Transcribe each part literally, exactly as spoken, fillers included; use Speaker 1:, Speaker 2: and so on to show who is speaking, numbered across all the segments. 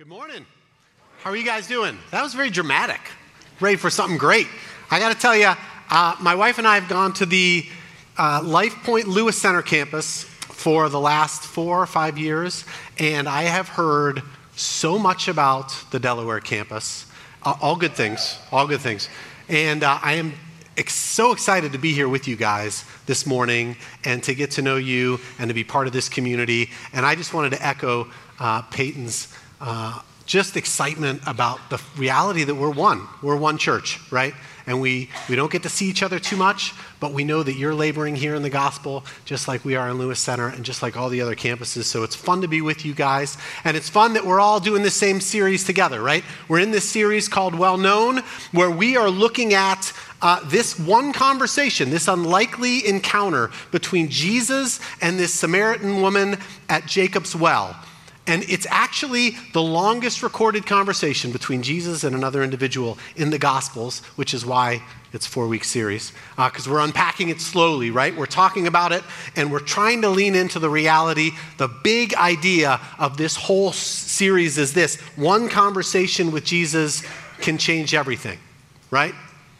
Speaker 1: Good morning. How are you guys doing? That was very dramatic. Ready for something great. I got to tell you, uh, my wife and I have gone to the uh, Life Point Lewis Center campus for the last four or five years, and I have heard so much about the Delaware campus. Uh, all good things, all good things. And uh, I am ex- so excited to be here with you guys this morning and to get to know you and to be part of this community. And I just wanted to echo uh, Peyton's Uh, just excitement about the reality that we're one. We're one church, right? And we, we don't get to see each other too much, but we know that you're laboring here in the gospel just like we are in Lewis Center and just like all the other campuses. So it's fun to be with you guys. And it's fun that we're all doing the same series together, right? We're in this series called Well Known, where we are looking at uh, this one conversation, this unlikely encounter between Jesus and this Samaritan woman at Jacob's well. And it's actually the longest recorded conversation between Jesus and another individual in the Gospels, which is why it's a four-week series, because uh, we're unpacking it slowly, right? We're talking about it, and we're trying to lean into the reality. The big idea of this whole series is this: one conversation with Jesus can change everything, right?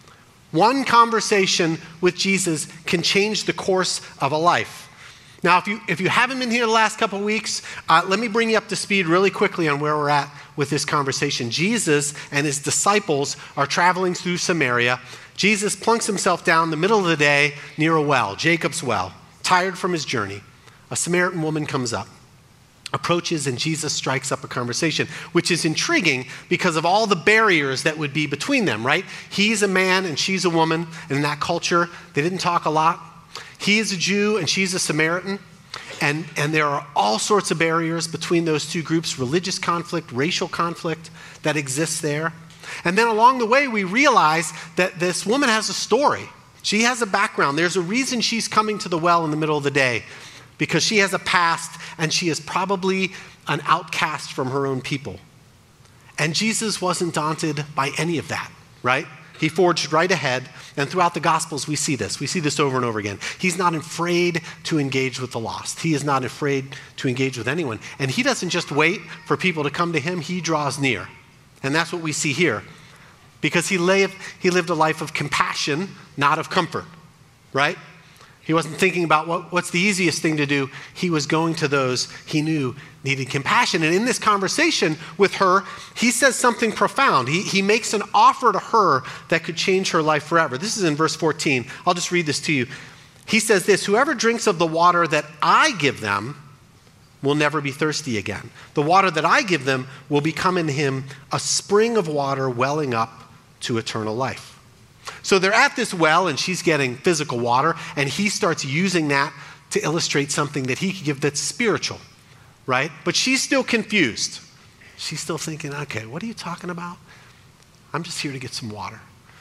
Speaker 1: One conversation with Jesus can change the course of a life. Now, if you if you haven't been here the last couple of weeks, uh, let me bring you up to speed really quickly on where we're at with this conversation. Jesus and his disciples are traveling through Samaria. Jesus plunks himself down in the middle of the day near a well, Jacob's well, tired from his journey. A Samaritan woman comes up, approaches, and Jesus strikes up a conversation, which is intriguing because of all the barriers that would be between them, right? He's a man and she's a woman, and in that culture, they didn't talk a lot. He is a Jew and she's a Samaritan, and, and there are all sorts of barriers between those two groups, religious conflict, racial conflict that exists there. And then along the way, we realize that this woman has a story. She has a background. There's a reason she's coming to the well in the middle of the day, because she has a past and she is probably an outcast from her own people. And Jesus wasn't daunted by any of that, right? He forged right ahead, and throughout the Gospels we see this. We see this over and over again. He's not afraid to engage with the lost. He is not afraid to engage with anyone. And he doesn't just wait for people to come to him, he draws near. And that's what we see here. Because he lived, he lived a life of compassion, not of comfort, right? He wasn't thinking about what, what's the easiest thing to do. He was going to those he knew needed compassion. And in this conversation with her, he says something profound. He, he makes an offer to her that could change her life forever. This is in verse fourteen. I'll just read this to you. He says this: "Whoever drinks of the water that I give them will never be thirsty again. The water that I give them will become in him a spring of water welling up to eternal life." So they're at this well, and she's getting physical water, and he starts using that to illustrate something that he could give that's spiritual, right? But she's still confused. She's still thinking, okay, what are you talking about? I'm just here to get some water.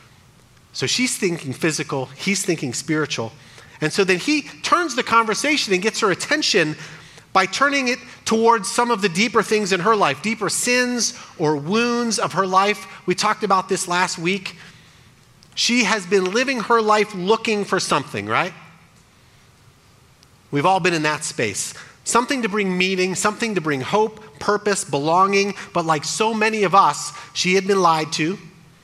Speaker 1: So she's thinking physical, he's thinking spiritual. And so then he turns the conversation and gets her attention by turning it towards some of the deeper things in her life, deeper sins or wounds of her life. We talked about this last week. She has been living her life looking for something, right? We've all been in that space. Something to bring meaning, something to bring hope, purpose, belonging. But like so many of us, she had been lied to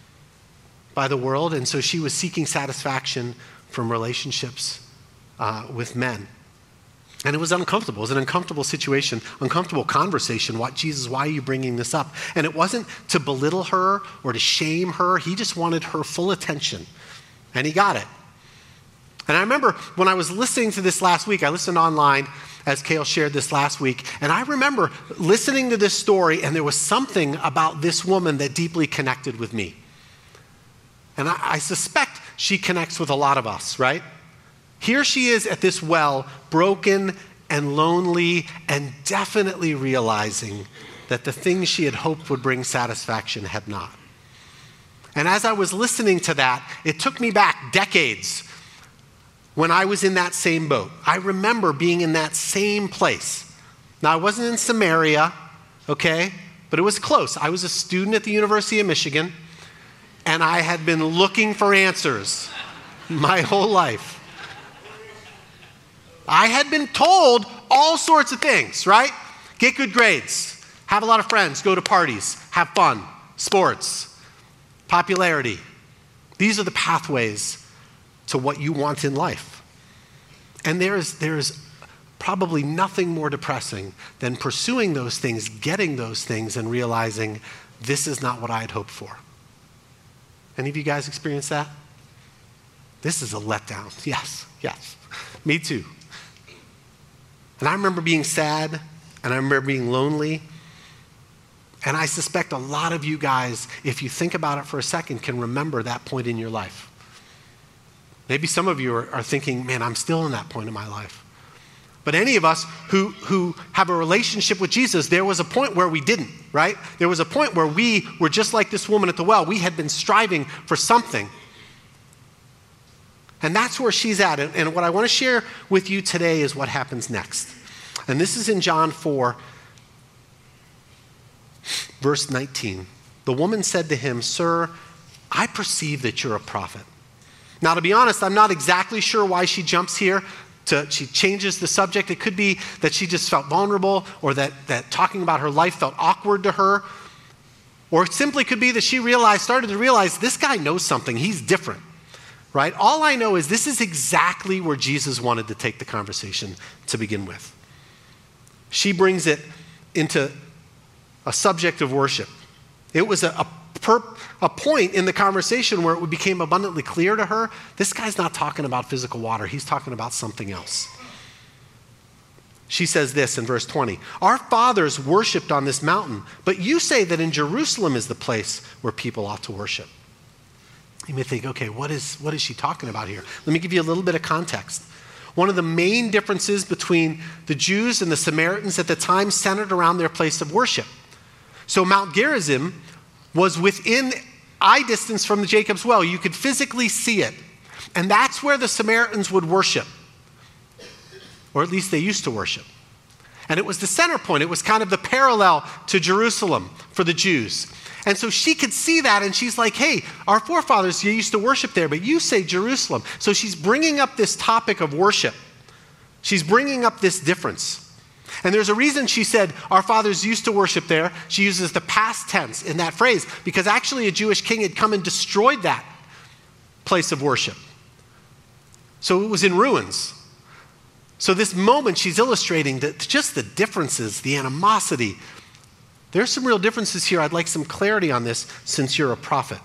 Speaker 1: by the world, and so she was seeking satisfaction from relationships uh, with men. And it was uncomfortable. It was an uncomfortable situation, uncomfortable conversation. What, Jesus, why are you bringing this up? And it wasn't to belittle her or to shame her. He just wanted her full attention, and he got it. And I remember when I was listening to this last week, I listened online as Kale shared this last week, and I remember listening to this story, and there was something about this woman that deeply connected with me. And I, I suspect she connects with a lot of us, right? Here she is at this well, broken and lonely, and definitely realizing that the things she had hoped would bring satisfaction had not. And as I was listening to that, it took me back decades when I was in that same boat. I remember being in that same place. Now, I wasn't in Samaria, okay, but it was close. I was a student at the University of Michigan, and I had been looking for answers my whole life. I had been told all sorts of things, right? Get good grades, Have a lot of friends, go to parties, have fun, sports, popularity. These are the pathways to what you want in life. And there is, there is probably nothing more depressing than pursuing those things, getting those things, and realizing this is not what I had hoped for. Any of you guys experience that? This is a letdown. Yes, yes. Me too. And I remember being sad, and I remember being lonely. And I suspect a lot of you guys, if you think about it for a second, can remember that point in your life. Maybe some of you are, are thinking, man, I'm still in that point in my life. But any of us who, who have a relationship with Jesus, there was a point where we didn't, right? There was a point where we were just like this woman at the well. We had been striving for something. And that's where she's at. And, and what I want to share with you today is what happens next. And this is in John four, verse nineteen. The woman said to him, "Sir, I perceive that you're a prophet." Now, to be honest, I'm not exactly sure why she jumps here. To, she changes the subject. It could be that she just felt vulnerable, or that, that talking about her life felt awkward to her. Or it simply could be that she realized, started to realize, this guy knows something. He's different, right? All I know is this is exactly where Jesus wanted to take the conversation to begin with. She brings it into a subject of worship. It was a, a Per, a point in the conversation where it became abundantly clear to her, this guy's not talking about physical water. He's talking about something else. She says this in verse twenty, "Our fathers worshiped on this mountain, but you say that in Jerusalem is the place where people ought to worship." You may think, okay, what is, what is she talking about here? Let me give you a little bit of context. One of the main differences between the Jews and the Samaritans at the time centered around their place of worship. So Mount Gerizim was within eye distance from the Jacob's well. You could physically see it. And that's where the Samaritans would worship. Or at least they used to worship. And it was the center point. It was kind of the parallel to Jerusalem for the Jews. And so she could see that, and she's like, hey, our forefathers used to worship there, but you say Jerusalem. So she's bringing up this topic of worship. She's bringing up this difference. And there's a reason she said our fathers used to worship there. She uses the past tense in that phrase because actually a Jewish king had come and destroyed that place of worship. So it was in ruins. So this moment she's illustrating that just the differences, the animosity. There's some real differences here. I'd like some clarity on this since you're a prophet.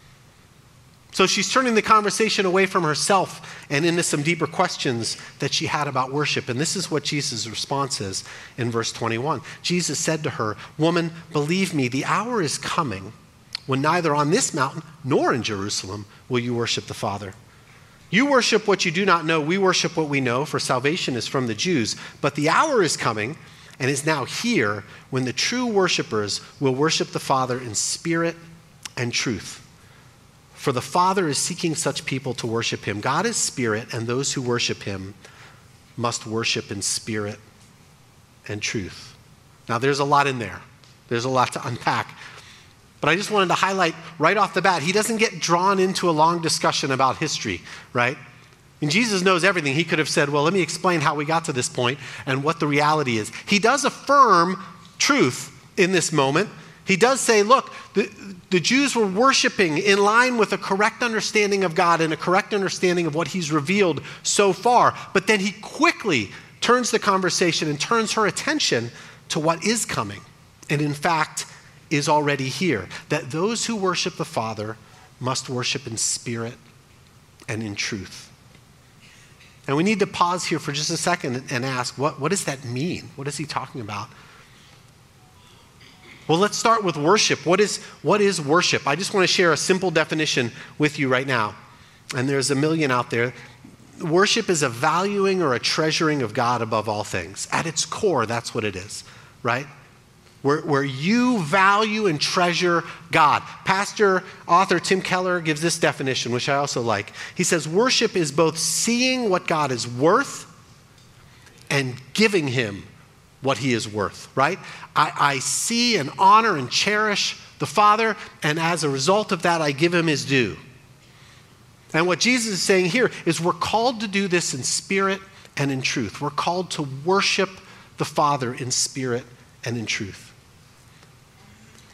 Speaker 1: So she's turning the conversation away from herself and into some deeper questions that she had about worship. And this is what Jesus' response is in verse twenty-one. Jesus said to her, "Woman, believe me, the hour is coming when neither on this mountain nor in Jerusalem will you worship the Father. You worship what you do not know. We worship what we know, for salvation is from the Jews. But the hour is coming and is now here when the true worshipers will worship the Father in spirit and truth. For the Father is seeking such people to worship him. God is spirit, and those who worship him must worship in spirit and truth." Now, there's a lot in there. There's a lot to unpack. But I just wanted to highlight right off the bat, he doesn't get drawn into a long discussion about history, right? And Jesus knows everything. He could have said, well, let me explain how we got to this point and what the reality is. He does affirm truth in this moment. He does say, look, the, the Jews were worshiping in line with a correct understanding of God and a correct understanding of what he's revealed so far. But then he quickly turns the conversation and turns her attention to what is coming. And in fact, is already here. That those who worship the Father must worship in spirit and in truth. And we need to pause here for just a second and ask, what, what does that mean? What is he talking about? Well, let's start with worship. What is, what is worship? I just want to share a simple definition with you right now. And there's a million out there. Worship is a valuing or a treasuring of God above all things. At its core, that's what it is, right? Where, where you value and treasure God. Pastor, author Tim Keller gives this definition, which I also like. He says, worship is both seeing what God is worth and giving him what he is worth, right? I, I see and honor and cherish the Father, and as a result of that, I give him his due. And what Jesus is saying here is we're called to do this in spirit and in truth. We're called to worship the Father in spirit and in truth.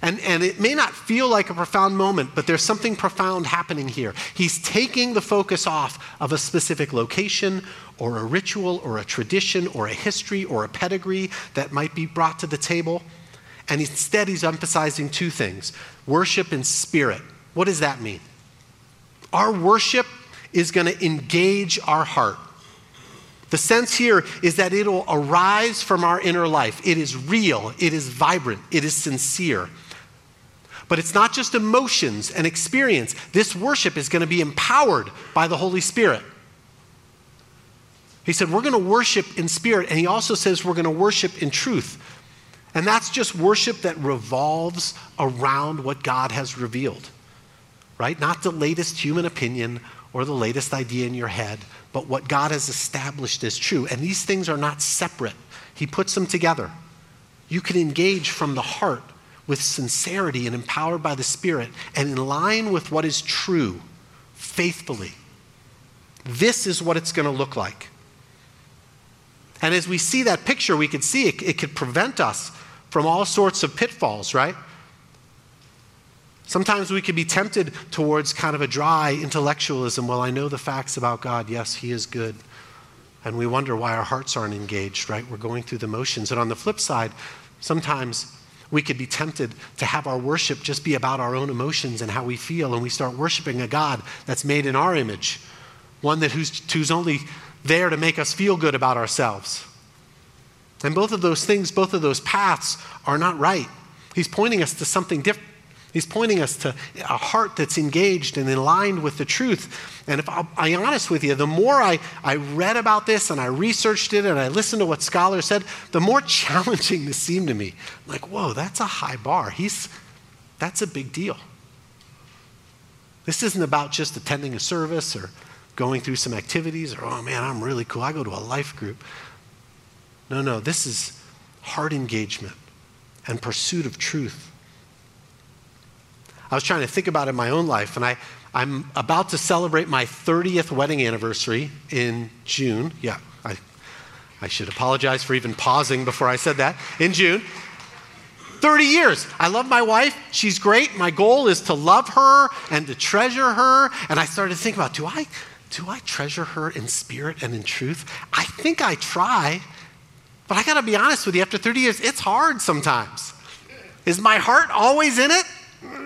Speaker 1: And, and it may not feel like a profound moment, but there's something profound happening here. He's taking the focus off of a specific location or a ritual or a tradition or a history or a pedigree that might be brought to the table. And instead, he's emphasizing two things: worship and spirit. What does that mean? Our worship is going to engage our heart. The sense here is that it'll arise from our inner life. It is real, it is vibrant, it is sincere. But it's not just emotions and experience. This worship is going to be empowered by the Holy Spirit. He said, we're going to worship in spirit, and he also says we're going to worship in truth. And that's just worship that revolves around what God has revealed, right? Not the latest human opinion or the latest idea in your head, but what God has established as true. And these things are not separate. He puts them together. You can engage from the heart with sincerity and empowered by the Spirit and in line with what is true, faithfully. This is what it's going to look like. And as we see that picture, we could see it, it could prevent us from all sorts of pitfalls, right? Sometimes we could be tempted towards kind of a dry intellectualism. Well, I know the facts about God. Yes, he is good. And we wonder why our hearts aren't engaged, right? We're going through the motions. And on the flip side, sometimes we could be tempted to have our worship just be about our own emotions and how we feel. And we start worshiping a God that's made in our image, one that who's, who's only there to make us feel good about ourselves. And both of those things, both of those paths are not right. He's pointing us to something different. He's pointing us to a heart that's engaged and in line with the truth. And if I'll, I'll be honest with you, the more I, I read about this and I researched it and I listened to what scholars said, the more challenging this seemed to me. I'm like, whoa, that's a high bar. He's, that's a big deal. This isn't about just attending a service or going through some activities or, oh man, I'm really cool. I go to a life group. No, no, this is heart engagement and pursuit of truth. I was trying to think about it in my own life, and I, I'm about to celebrate my thirtieth wedding anniversary in June. Yeah, I, I should apologize for even pausing before I said that. In June. thirty years. I love my wife. She's great. My goal is to love her and to treasure her. And I started to think about, do I, do I treasure her in spirit and in truth? I think I try, but I got to be honest with you, after thirty years, it's hard sometimes. Is my heart always in it?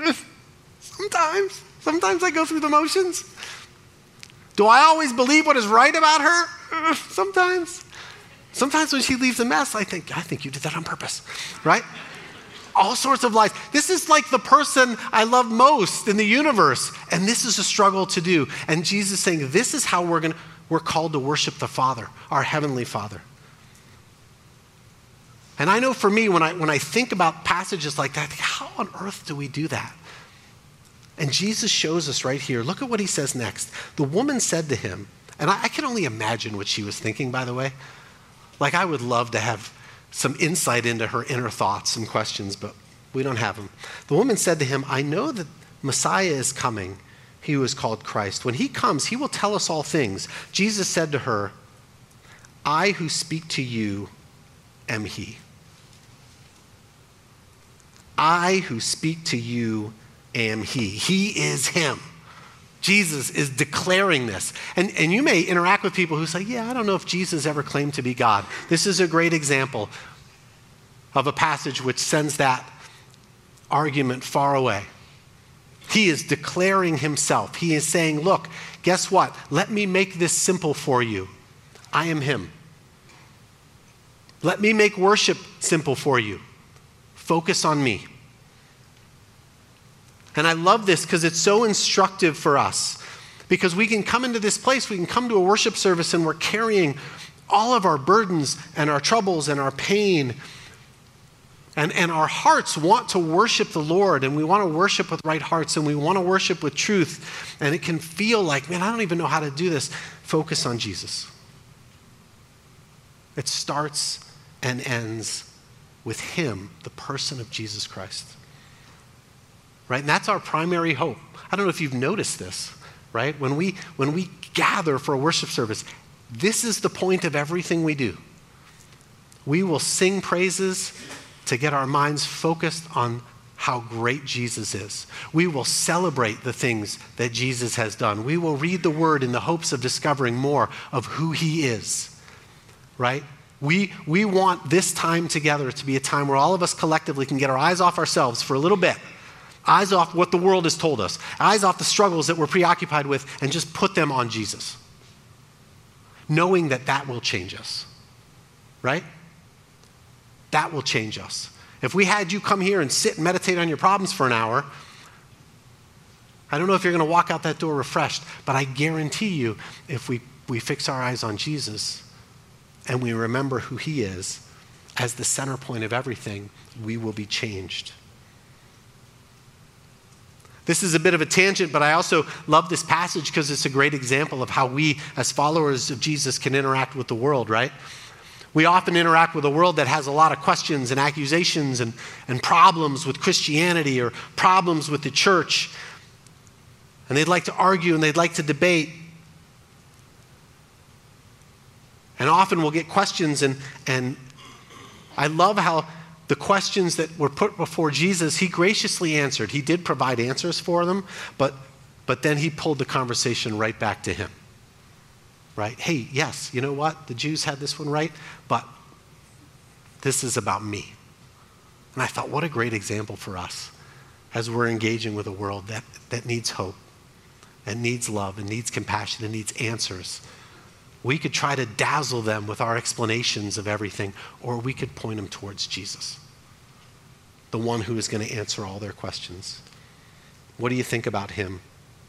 Speaker 1: Sometimes. Sometimes I go through the motions. Do I always believe what is right about her? Sometimes. Sometimes when she leaves a mess, I think, I think you did that on purpose, right? All sorts of lies. This is like the person I love most in the universe, and this is a struggle to do. And Jesus is saying, this is how we're going to, we're called to worship the Father, our Heavenly Father. And I know for me, when I, when I think about passages like that, I think, how on earth do we do that? And Jesus shows us right here. Look at what he says next. The woman said to him, and I, I can only imagine what she was thinking, by the way. Like, I would love to have some insight into her inner thoughts and questions, but we don't have them. The woman said to him, I know that Messiah is coming, he who is called Christ. When he comes, he will tell us all things. Jesus said to her, I who speak to you am he. I who speak to you am he. He is him. Jesus is declaring this. And, and you may interact with people who say, yeah, I don't know if Jesus ever claimed to be God. This is a great example of a passage which sends that argument far away. He is declaring himself. He is saying, look, guess what? Let me make this simple for you. I am him. Let me make worship simple for you. Focus on me. And I love this because it's so instructive for us. Because we can come into this place, we can come to a worship service and we're carrying all of our burdens and our troubles and our pain. And, and our hearts want to worship the Lord, and we want to worship with right hearts, and we want to worship with truth. And it can feel like, man, I don't even know how to do this. Focus on Jesus. It starts and ends with him, the person of Jesus Christ. Right? And that's our primary hope. I don't know if you've noticed this, right? When we, when we gather for a worship service, this is the point of everything we do. We will sing praises to get our minds focused on how great Jesus is. We will celebrate the things that Jesus has done. We will read the word in the hopes of discovering more of who he is, right? We, we want this time together to be a time where all of us collectively can get our eyes off ourselves for a little bit, eyes off what the world has told us, eyes off the struggles that we're preoccupied with, and just put them on Jesus, knowing that that will change us, right? That will change us. If we had you come here and sit and meditate on your problems for an hour, I don't know if you're going to walk out that door refreshed, but I guarantee you, if we, we fix our eyes on Jesus and we remember who he is as the center point of everything, we will be changed. This is a bit of a tangent, but I also love this passage because it's a great example of how we, as followers of Jesus, can interact with the world, right? We often interact with a world that has a lot of questions and accusations and, and problems with Christianity or problems with the church. And they'd like to argue and they'd like to debate. And often we'll get questions, and, and I love how the questions that were put before Jesus, he graciously answered. He did provide answers for them, but, but then he pulled the conversation right back to him. Right? Hey, yes, you know what? The Jews had this one right, but this is about me. And I thought, what a great example for us as we're engaging with a world that, that needs hope and needs love and needs compassion and needs answers. We could try to dazzle them with our explanations of everything, or we could point them towards Jesus, the one who is going to answer all their questions. What do you think about him?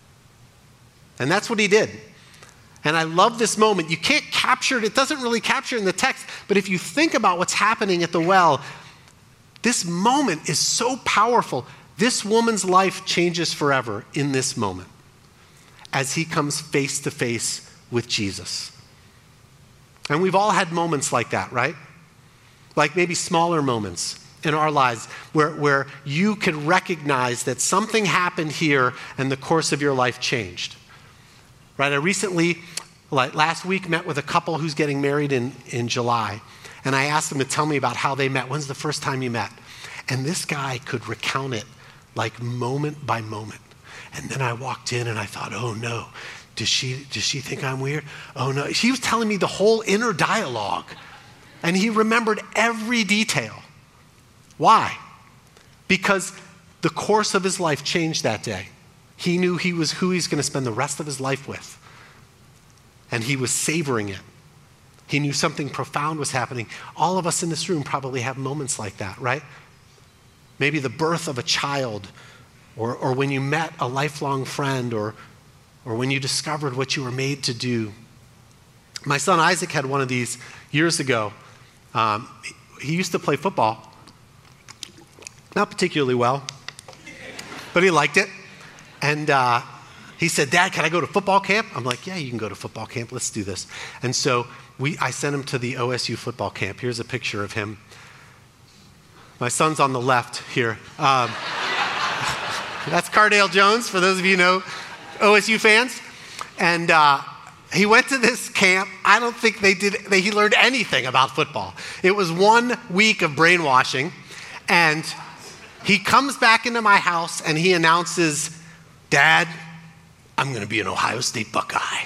Speaker 1: And that's what he did. And I love this moment. You can't capture it. It doesn't really capture it in the text. But if you think about what's happening at the well, this moment is so powerful. This woman's life changes forever in this moment as he comes face to face with Jesus. And we've all had moments like that, right? Like maybe smaller moments in our lives where, where you could recognize that something happened here and the course of your life changed. Right, I recently, like last week, met with a couple who's getting married in, in July. And I asked them to tell me about how they met. When's the first time you met? And this guy could recount it like moment by moment. And then I walked in and I thought, oh no, does she, does she think I'm weird? Oh no. She was telling me the whole inner dialogue. And he remembered every detail. Why? Because the course of his life changed that day. He knew he was who he's going to spend the rest of his life with. And he was savoring it. He knew something profound was happening. All of us in this room probably have moments like that, right? Maybe the birth of a child, or, or when you met a lifelong friend, or, or when you discovered what you were made to do. My son Isaac had one of these years ago. Um, he used to play football. Not particularly well, but he liked it. And uh, he said, Dad, can I go to football camp? I'm like, yeah, you can go to football camp. Let's do this. And so we, I sent him to the O S U football camp. Here's a picture of him. My son's on the left here. Um, that's Cardale Jones, for those of you who know O S U fans. And uh, he went to this camp. I don't think they did, they, he learned anything about football. It was one week of brainwashing. And he comes back into my house and he announces, Dad, I'm going to be an Ohio State Buckeye.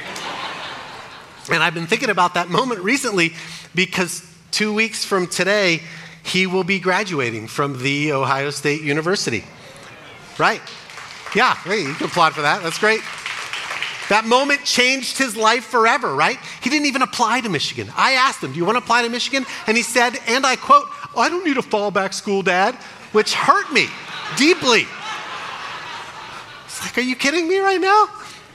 Speaker 1: And I've been thinking about that moment recently because two weeks from today, he will be graduating from the Ohio State University. Right? Yeah, hey, you can applaud for that. That's great. That moment changed his life forever, right? He didn't even apply to Michigan. I asked him, do you want to apply to Michigan? And he said, and I quote, I don't need a fallback school, Dad, which hurt me deeply. Like, are you kidding me right now?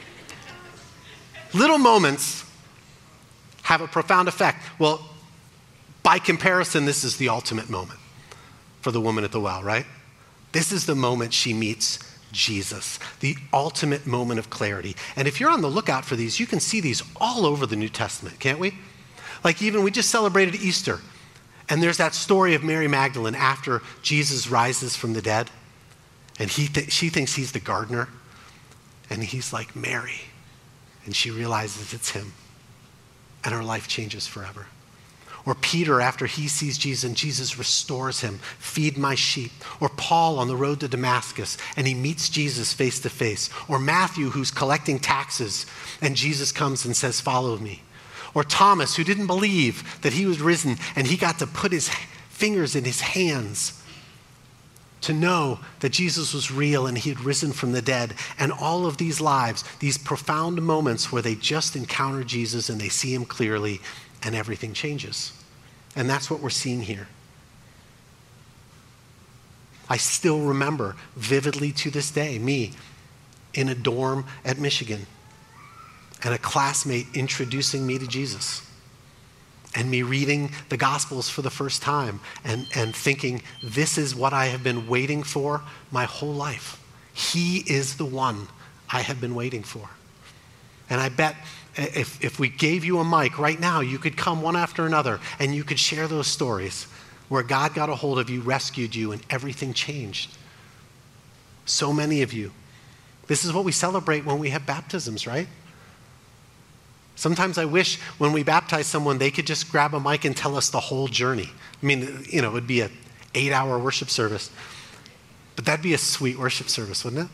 Speaker 1: Little moments have a profound effect. Well, by comparison, this is the ultimate moment for the woman at the well, right? This is the moment she meets Jesus, the ultimate moment of clarity. And if you're on the lookout for these, you can see these all over the New Testament, can't we? Like even we just celebrated Easter, and there's that story of Mary Magdalene after Jesus rises from the dead. And he th- she thinks he's the gardener. And he's like, Mary. And she realizes it's him. And her life changes forever. Or Peter, after he sees Jesus and Jesus restores him, feed my sheep. Or Paul on the road to Damascus and he meets Jesus face to face. Or Matthew, who's collecting taxes and Jesus comes and says, follow me. Or Thomas, who didn't believe that he was risen and he got to put his fingers in his hands to know that Jesus was real and he had risen from the dead. And all of these lives, these profound moments where they just encounter Jesus and they see him clearly and everything changes. And that's what we're seeing here. I still remember vividly to this day, me in a dorm at Michigan and a classmate introducing me to Jesus. And me reading the Gospels for the first time and, and thinking, this is what I have been waiting for my whole life. He is the one I have been waiting for. And I bet if, if we gave you a mic right now, you could come one after another and you could share those stories where God got a hold of you, rescued you, and everything changed. So many of you. This is what we celebrate when we have baptisms, right? Sometimes I wish when we baptize someone, they could just grab a mic and tell us the whole journey. I mean, you know, it would be an eight-hour worship service. But that'd be a sweet worship service, wouldn't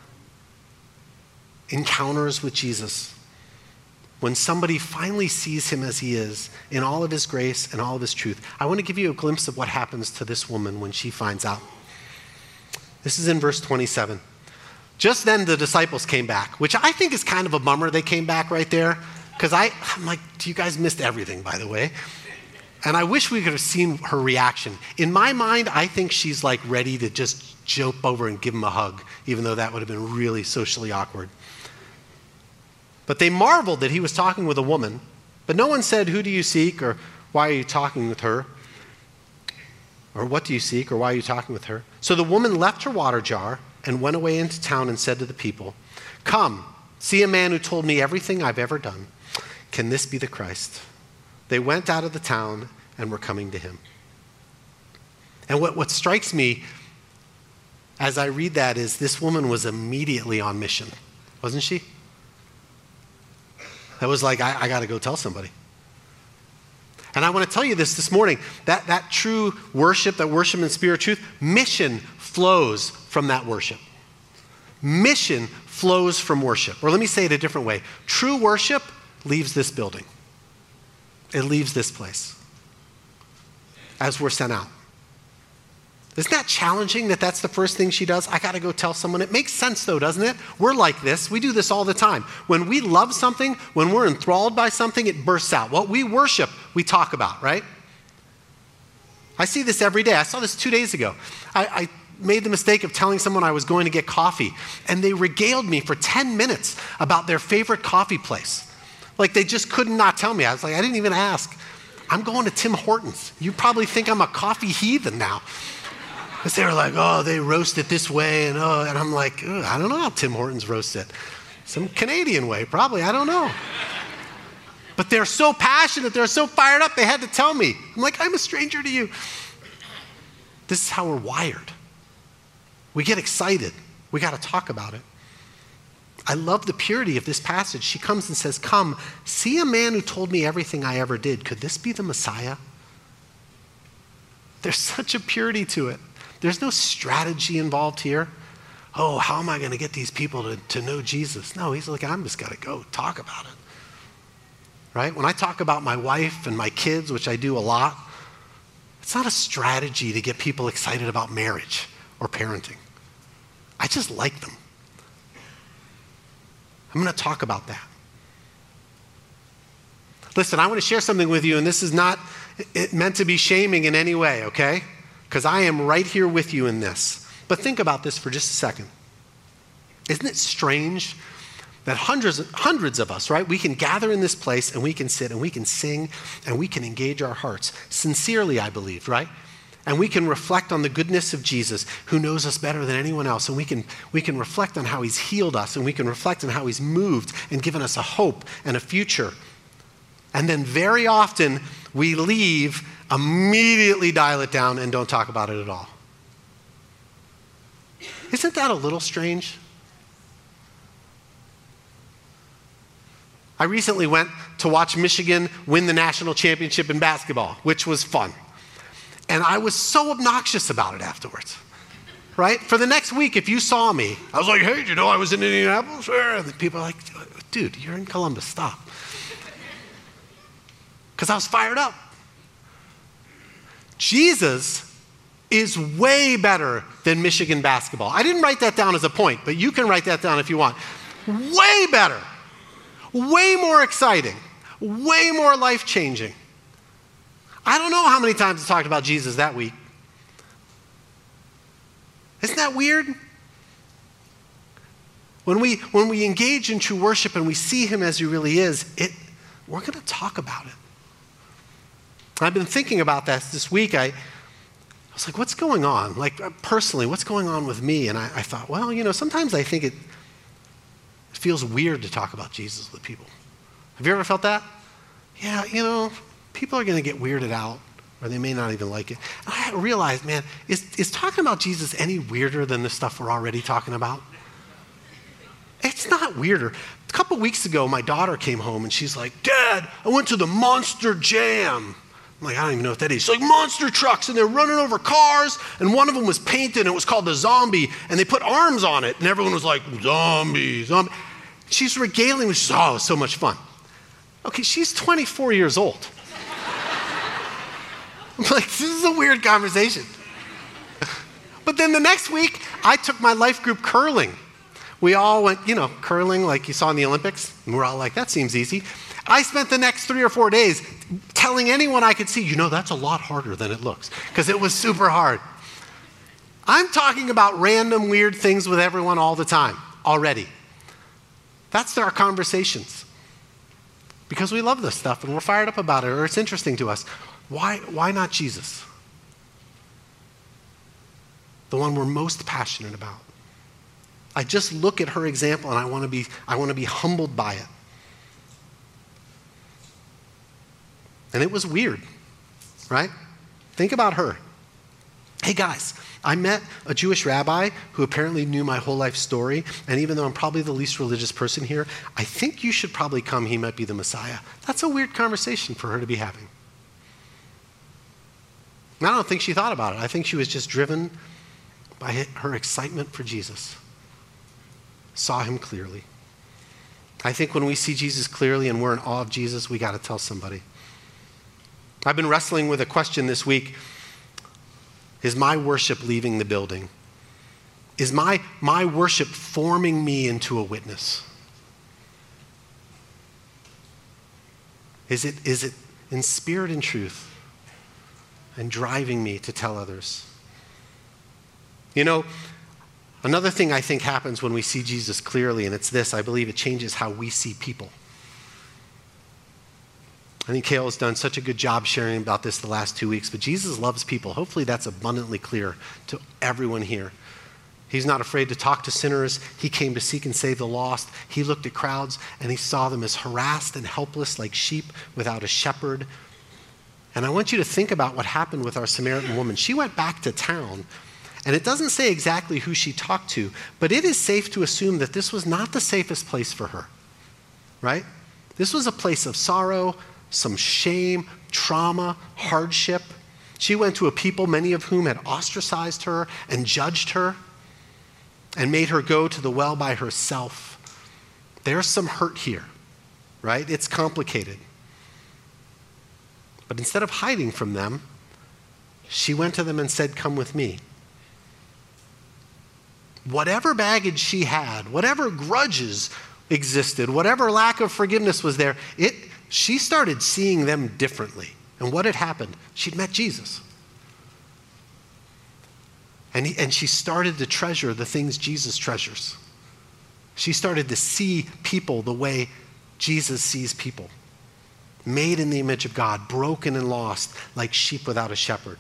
Speaker 1: it? Encounters with Jesus. When somebody finally sees him as he is, in all of his grace and all of his truth. I want to give you a glimpse of what happens to this woman when she finds out. This is in verse twenty-seven. Just then the disciples came back, which I think is kind of a bummer they came back right there. Because I'm like, you guys missed everything, by the way. And I wish we could have seen her reaction. In my mind, I think she's like ready to just jump over and give him a hug, even though that would have been really socially awkward. But they marveled that he was talking with a woman. But no one said, who do you seek? Or why are you talking with her? Or what do you seek? Or why are you talking with her? So the woman left her water jar and went away into town and said to the people, come, see a man who told me everything I've ever done. Can this be the Christ? They went out of the town and were coming to him. And what, what strikes me as I read that is this woman was immediately on mission, wasn't she? That was like, I, I got to go tell somebody. And I want to tell you this this morning, that, that true worship, that worship in spirit truth, mission flows from that worship. Mission flows from worship. Or let me say it a different way. True worship leaves this building. It leaves this place as we're sent out. Isn't that challenging that that's the first thing she does? I got to go tell someone. It makes sense though, doesn't it? We're like this. We do this all the time. When we love something, when we're enthralled by something, it bursts out. What we worship, we talk about, right? I see this every day. I saw this two days ago. I, I made the mistake of telling someone I was going to get coffee, and they regaled me for ten minutes about their favorite coffee place. Like they just could not tell me. I was like, I didn't even ask. I'm going to Tim Hortons. You probably think I'm a coffee heathen now. Because they were like, oh, they roast it this way. And, oh, and I'm like, I don't know how Tim Hortons roasts it. Some Canadian way, probably. I don't know. But they're so passionate. They're so fired up. They had to tell me. I'm like, I'm a stranger to you. This is how we're wired. We get excited. We got to talk about it. I love the purity of this passage. She comes and says, come, see a man who told me everything I ever did. Could this be the Messiah? There's such a purity to it. There's no strategy involved here. Oh, how am I going to get these people to, to know Jesus? No, he's like, I'm just got to go talk about it. Right? When I talk about my wife and my kids, which I do a lot, it's not a strategy to get people excited about marriage or parenting. I just like them. I'm going to talk about that. Listen, I want to share something with you, and this is not meant to be shaming in any way, okay? Because I am right here with you in this. But think about this for just a second. Isn't it strange that hundreds, hundreds of us, right, we can gather in this place and we can sit and we can sing and we can engage our hearts, sincerely, I believe, right? And we can reflect on the goodness of Jesus, who knows us better than anyone else. And we can, we can reflect on how he's healed us, and we can reflect on how he's moved and given us a hope and a future. And then very often we leave, immediately dial it down, and don't talk about it at all. Isn't that a little strange? I I recently went to watch Michigan win the national championship in basketball, which was fun. And I was so obnoxious about it afterwards, right? For the next week, if you saw me, I was like, hey, do you know I was in Indianapolis? And the people are like, dude, you're in Columbus, stop. Because I was fired up. Jesus is way better than Michigan basketball. I didn't write that down as a point, but you can write that down if you want. Way better. Way more exciting. Way more life-changing. I don't know how many times I talked about Jesus that week. Isn't that weird? When we, when we engage in true worship and we see him as he really is, it, we're going to talk about it. I've been thinking about that this week. I, I was like, what's going on? Like, personally, what's going on with me? And I, I thought, well, you know, sometimes I think it, it feels weird to talk about Jesus with people. Have you ever felt that? Yeah, you know, people are going to get weirded out, or they may not even like it. And I realized, man, is, is talking about Jesus any weirder than the stuff we're already talking about? It's not weirder. A couple weeks ago, my daughter came home, and she's like, Dad, I went to the Monster Jam. I'm like, I don't even know what that is. It's like monster trucks, and they're running over cars, and one of them was painted, and it was called the Zombie, and they put arms on it, and everyone was like, zombie, zombie. She's regaling me. She's, oh, it was so much fun. Okay, she's twenty-four years old. I'm like, this is a weird conversation. But then the next week, I took my life group curling. We all went, you know, curling like you saw in the Olympics, and we're all like, that seems easy. I spent the next three or four days telling anyone I could see, you know, that's a lot harder than it looks, because it was super hard. I'm talking about random weird things with everyone all the time already. That's our conversations. Because we love this stuff and we're fired up about it, or it's interesting to us. Why, why not Jesus? The one we're most passionate about. I just look at her example and I want to be, I want to be humbled by it. And it was weird, right? Think about her. Hey guys, I met a Jewish rabbi who apparently knew my whole life story, and even though I'm probably the least religious person here, I think you should probably come, he might be the Messiah. That's a weird conversation for her to be having. And I don't think she thought about it. I think she was just driven by her excitement for Jesus. Saw him clearly. I think when we see Jesus clearly and we're in awe of Jesus, we got to tell somebody. I've been wrestling with a question this week. Is my worship leaving the building? Is my, my worship forming me into a witness? Is it, is it in spirit and truth and driving me to tell others? You know, another thing I think happens when we see Jesus clearly, and it's this, I believe it changes how we see people. I think Cale has done such a good job sharing about this the last two weeks, but Jesus loves people. Hopefully that's abundantly clear to everyone here. He's not afraid to talk to sinners. He came to seek and save the lost. He looked at crowds and he saw them as harassed and helpless like sheep without a shepherd. And I want you to think about what happened with our Samaritan woman. She went back to town, and it doesn't say exactly who she talked to, but it is safe to assume that this was not the safest place for her, right? This was a place of sorrow, some shame, trauma, hardship. She went to a people, many of whom had ostracized her and judged her and made her go to the well by herself. There's some hurt here, right? It's complicated. But instead of hiding from them, she went to them and said, come with me. Whatever baggage she had, whatever grudges existed, whatever lack of forgiveness was there, it she started seeing them differently. And what had happened? She'd met Jesus. And, he, and she started to treasure the things Jesus treasures. She started to see people the way Jesus sees people. Made in the image of God, broken and lost, like sheep without a shepherd.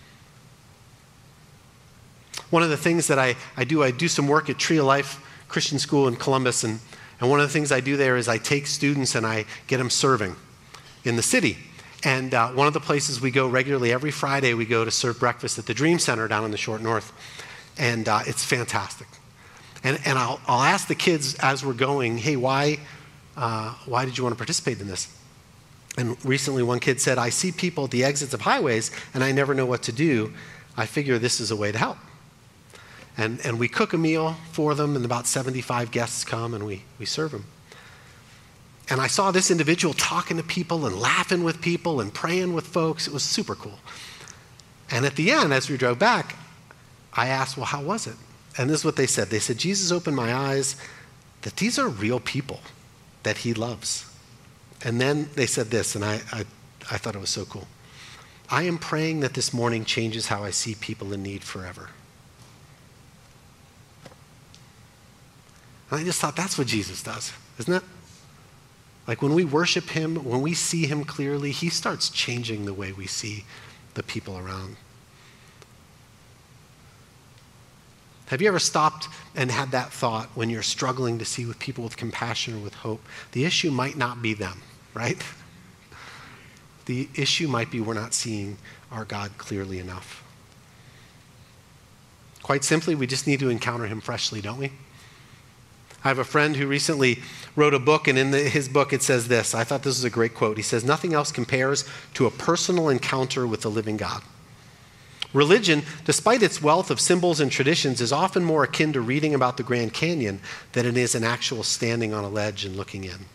Speaker 1: One of the things that I, I do, I do some work at Tree of Life Christian School in Columbus, and And one of the things I do there is I take students and I get them serving in the city. And uh, one of the places we go regularly, every Friday, we go to serve breakfast at the Dream Center down in the Short North. And uh, it's fantastic. And, and I'll, I'll ask the kids as we're going, hey, why, uh, why did you want to participate in this? And recently one kid said, I see people at the exits of highways and I never know what to do. I figure this is a way to help. And, and we cook a meal for them, and about seventy-five guests come and we, we serve them. And I saw this individual talking to people and laughing with people and praying with folks. It was super cool. And at the end, as we drove back, I asked, well, how was it? And this is what they said. They said, Jesus opened my eyes that these are real people that he loves. And then they said this, and I, I, I thought it was so cool. I am praying that this morning changes how I see people in need forever. And I just thought that's what Jesus does, isn't it? Like when we worship him, when we see him clearly, he starts changing the way we see the people around. Have you ever stopped and had that thought when you're struggling to see with people with compassion or with hope? The issue might not be them, right? The issue might be we're not seeing our God clearly enough. Quite simply, we just need to encounter him freshly, don't we? I have a friend who recently wrote a book, and in the, his book it says this. I thought this was a great quote. He says, nothing else compares to a personal encounter with the living God. Religion, despite its wealth of symbols and traditions, is often more akin to reading about the Grand Canyon than it is an actual standing on a ledge and looking in.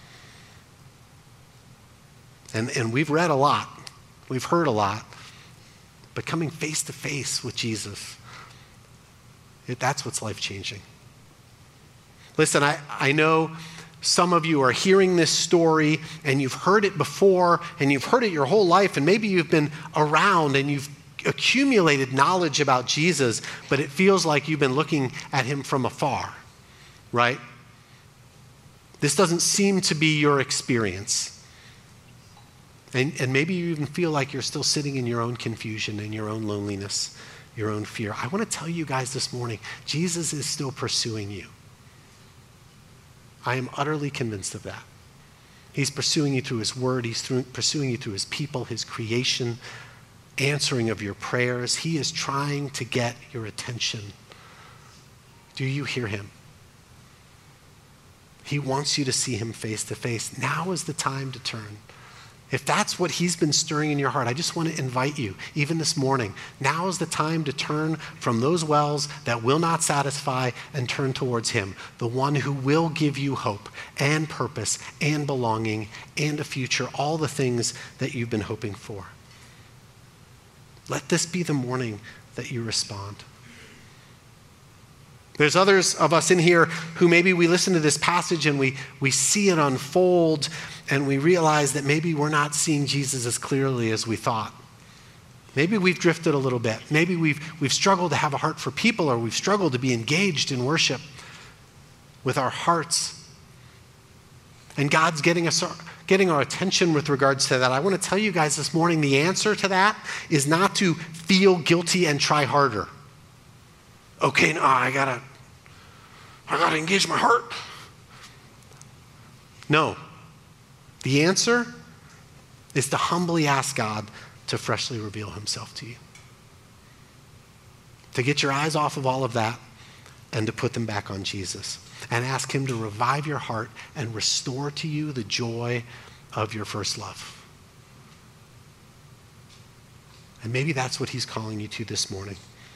Speaker 1: And, and we've read a lot. We've heard a lot. But coming face to face with Jesus, it, that's what's life-changing. Listen, I, I know some of you are hearing this story and you've heard it before and you've heard it your whole life, and maybe you've been around and you've accumulated knowledge about Jesus, but it feels like you've been looking at him from afar, right? This doesn't seem to be your experience. And, and maybe you even feel like you're still sitting in your own confusion and your own loneliness, your own fear. I want to tell you guys this morning, Jesus is still pursuing you. I am utterly convinced of that. He's pursuing you through his word. He's through, pursuing you through his people, his creation, answering of your prayers. He is trying to get your attention. Do you hear him? He wants you to see him face to face. Now is the time to turn. If that's what he's been stirring in your heart, I just want to invite you, even this morning, now is the time to turn from those wells that will not satisfy and turn towards him, the one who will give you hope and purpose and belonging and a future, all the things that you've been hoping for. Let this be the morning that you respond. There's others of us in here who maybe we listen to this passage and we, we see it unfold and we realize that maybe we're not seeing Jesus as clearly as we thought. Maybe we've drifted a little bit. Maybe we've, we've struggled to have a heart for people, or we've struggled to be engaged in worship with our hearts. And God's getting us, getting our attention with regards to that. I want to tell you guys this morning, the answer to that is not to feel guilty and try harder. Okay, no, I gotta, I gotta engage my heart. No. The answer is to humbly ask God to freshly reveal himself to you. To get your eyes off of all of that and to put them back on Jesus. And ask him to revive your heart and restore to you the joy of your first love. And maybe that's what he's calling you to this morning.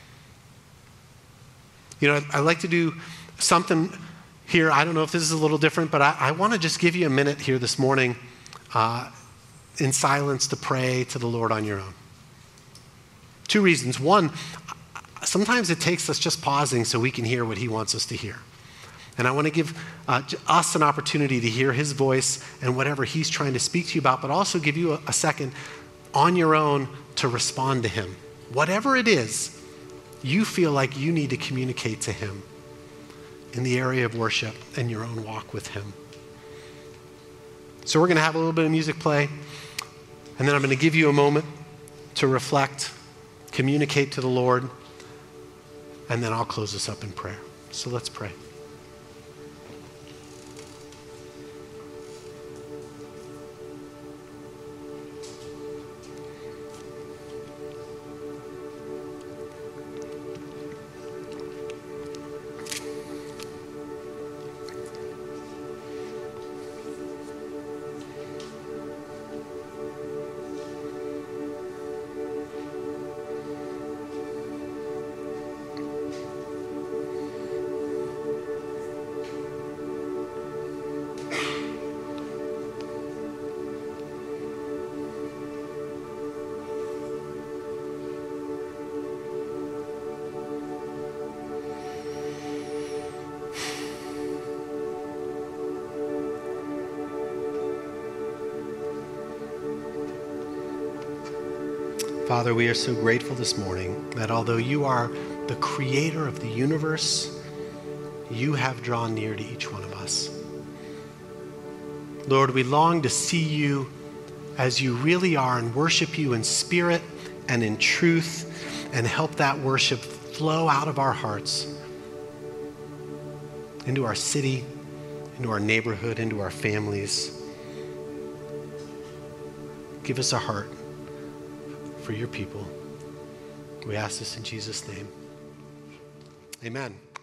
Speaker 1: You know, I'd like to do something here. I don't know if this is a little different, but I, I want to just give you a minute here this morning uh, in silence to pray to the Lord on your own. Two reasons. One, sometimes it takes us just pausing so we can hear what he wants us to hear. And I want to give uh, us an opportunity to hear his voice and whatever he's trying to speak to you about, but also give you a, a second on your own to respond to him. Whatever it is you feel like you need to communicate to him in the area of worship and your own walk with him. So we're going to have a little bit of music play, and then I'm going to give you a moment to reflect, communicate to the Lord, and then I'll close this up in prayer. So let's pray. Father, we are so grateful this morning that although you are the creator of the universe, you have drawn near to each one of us. Lord, we long to see you as you really are and worship you in spirit and in truth, and help that worship flow out of our hearts into our city, into our neighborhood, into our families. Give us a heart for your people. We ask this in Jesus' name. Amen.